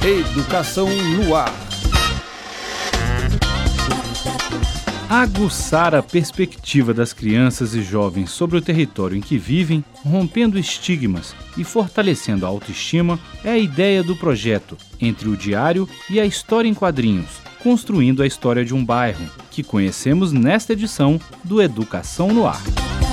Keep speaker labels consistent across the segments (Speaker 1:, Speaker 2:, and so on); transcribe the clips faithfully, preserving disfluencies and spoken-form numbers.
Speaker 1: Educação no ar.
Speaker 2: Aguçar a perspectiva das crianças e jovens sobre o território em que vivem, rompendo estigmas e fortalecendo a autoestima, é a ideia do projeto Entre o Diário e a História em Quadrinhos, construindo a história de um bairro, que conhecemos nesta edição do Educação no Ar.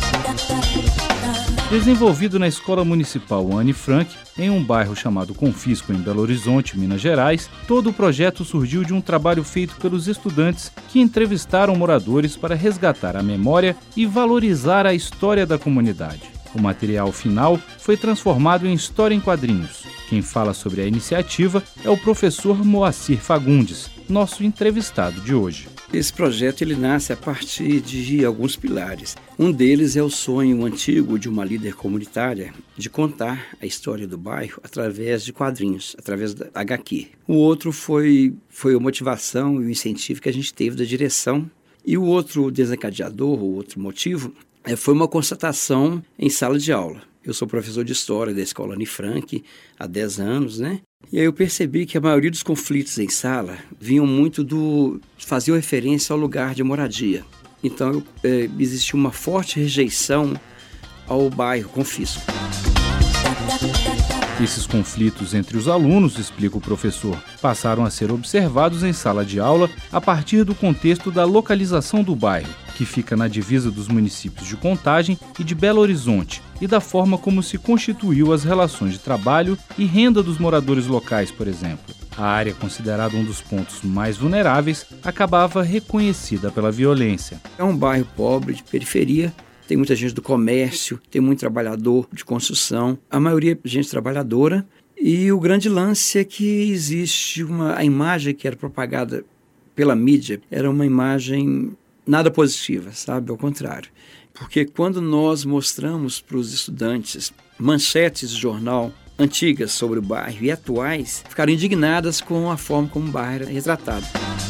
Speaker 2: Desenvolvido na Escola Municipal Anne Frank, em um bairro chamado Confisco, em Belo Horizonte, Minas Gerais, todo o projeto surgiu de um trabalho feito pelos estudantes que entrevistaram moradores para resgatar a memória e valorizar a história da comunidade. O material final foi transformado em história em quadrinhos. Quem fala sobre a iniciativa é o professor Moacir Fagundes, nosso entrevistado de hoje.
Speaker 3: Esse projeto ele nasce a partir de alguns pilares. Um deles é o sonho antigo de uma líder comunitária de contar a história do bairro através de quadrinhos, através da agá quê. O outro foi, foi a motivação e o incentivo que a gente teve da direção. E o outro desencadeador, o outro motivo, é, foi uma constatação em sala de aula. Eu sou professor de História da Escola Anne Frank há dez anos, né? E aí eu percebi que a maioria dos conflitos em sala vinham muito do... faziam referência ao lugar de moradia. Então é, existia uma forte rejeição ao bairro Confisco.
Speaker 2: Esses conflitos entre os alunos, explica o professor, passaram a ser observados em sala de aula a partir do contexto da localização do bairro, que fica na divisa dos municípios de Contagem e de Belo Horizonte, e da forma como se constituiu as relações de trabalho e renda dos moradores locais, por exemplo. A área, considerada um dos pontos mais vulneráveis, acabava reconhecida pela violência.
Speaker 3: É um bairro pobre, de periferia, tem muita gente do comércio, tem muito trabalhador de construção, a maioria é gente trabalhadora, e o grande lance é que existe uma... a imagem que era propagada pela mídia era uma imagem nada positiva, sabe? Ao contrário. Porque quando nós mostramos para os estudantes manchetes de jornal antigas sobre o bairro e atuais, ficaram indignadas com a forma como o bairro era retratado.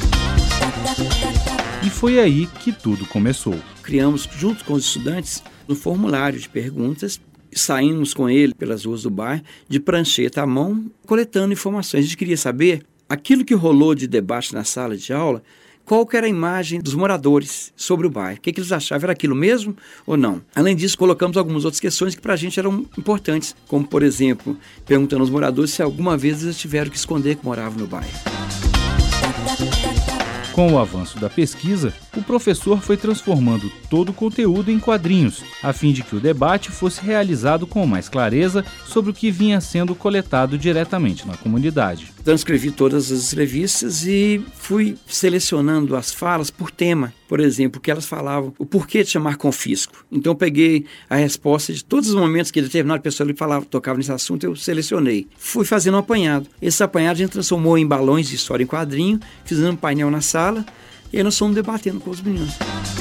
Speaker 2: E foi aí que tudo começou.
Speaker 3: Criamos, junto com os estudantes, um formulário de perguntas, saímos com ele pelas ruas do bairro, de prancheta à mão, coletando informações. A gente queria saber aquilo que rolou de debate na sala de aula, qual que era a imagem dos moradores sobre o bairro. O que, que eles achavam? Era aquilo mesmo ou não? Além disso, colocamos algumas outras questões que para a gente eram importantes, como, por exemplo, perguntando aos moradores se alguma vez eles tiveram que esconder que moravam no bairro.
Speaker 2: Com o avanço da pesquisa, o professor foi transformando todo o conteúdo em quadrinhos, a fim de que o debate fosse realizado com mais clareza sobre o que vinha sendo coletado diretamente na comunidade.
Speaker 3: Transcrevi todas as entrevistas e fui selecionando as falas por tema. Por exemplo, o que elas falavam, o porquê de chamar confisco. Então eu peguei a resposta de todos os momentos que determinada pessoa falava, tocava nesse assunto, eu selecionei. Fui fazendo um apanhado. Esse apanhado a gente transformou em balões de história em quadrinho, fizemos um painel na sala e aí nós fomos debatendo com os meninos.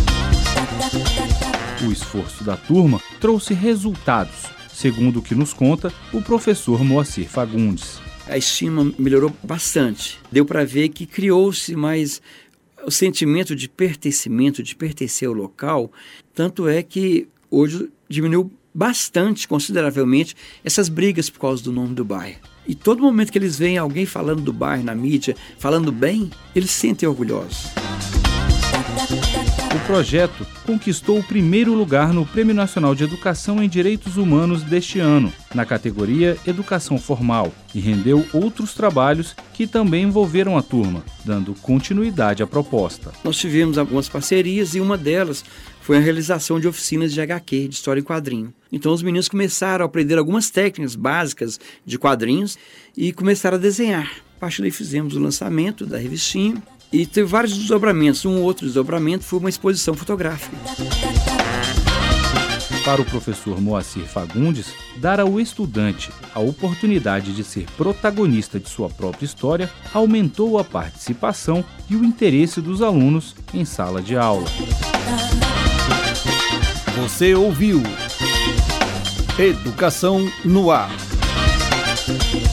Speaker 2: O esforço da turma trouxe resultados, segundo o que nos conta o professor Moacir Fagundes.
Speaker 3: A estima melhorou bastante. Deu para ver que criou-se mais o sentimento de pertencimento, de pertencer ao local. Tanto é que hoje diminuiu bastante, consideravelmente, essas brigas por causa do nome do bairro. E todo momento que eles veem alguém falando do bairro na mídia, falando bem, eles se sentem orgulhosos.
Speaker 2: O projeto conquistou o primeiro lugar no Prêmio Nacional de Educação em Direitos Humanos deste ano, na categoria Educação Formal, e rendeu outros trabalhos que também envolveram a turma, dando continuidade à proposta.
Speaker 3: Nós tivemos algumas parcerias e uma delas foi a realização de oficinas de agá quê, de história em quadrinho. Então os meninos começaram a aprender algumas técnicas básicas de quadrinhos e começaram a desenhar. A partir daí fizemos o lançamento da revistinha. E teve vários desdobramentos. Um outro desdobramento foi uma exposição fotográfica.
Speaker 2: Para o professor Moacir Fagundes, dar ao estudante a oportunidade de ser protagonista de sua própria história aumentou a participação e o interesse dos alunos em sala de aula.
Speaker 1: Você ouviu Educação no Ar.